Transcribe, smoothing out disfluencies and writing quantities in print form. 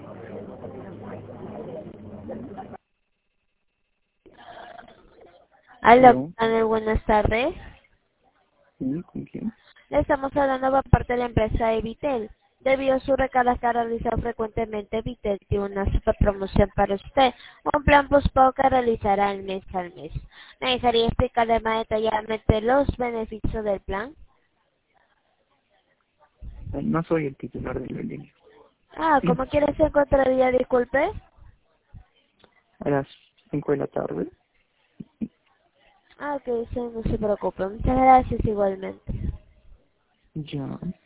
Aló, Hello. buenas tardes. Sí, ¿con quién? Le estamos hablando por parte de la empresa Evitel. Debido a su recarga que realiza frecuentemente, Evitel tiene una super promoción para usted. Un plan postpago que realizará el mes al mes. ¿Me dejaría explicarle más detalladamente los beneficios del plan? No soy el titular de la línea. Ah, ¿cómo quiere se encontraría? Disculpe. A las 5 de la tarde. Ah, ok, sí, no se preocupe. Muchas gracias igualmente. Ya.